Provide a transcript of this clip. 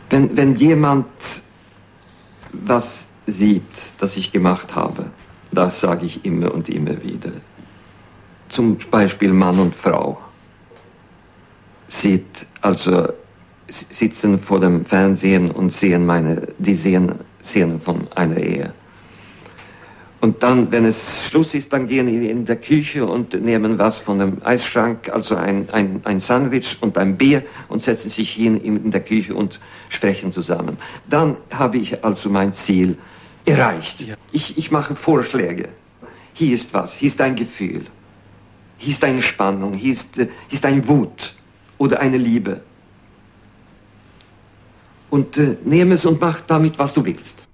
Wenn jemand was sieht, das ich gemacht habe, das sage ich immer und immer wieder. Zum Beispiel Mann und Frau sitzen vor dem Fernsehen und sehen die Szenen von einer Ehe. Und dann, wenn es Schluss ist, dann gehen die in der Küche und nehmen was von dem Eisschrank, also ein Sandwich und ein Bier und setzen sich hin in der Küche und sprechen zusammen. Dann habe ich also mein Ziel erreicht. Ja. Ich mache Vorschläge. Hier ist was, hier ist ein Gefühl, hier ist eine Spannung, hier ist ein Wut oder eine Liebe. Und nehme es und mach damit, was du willst.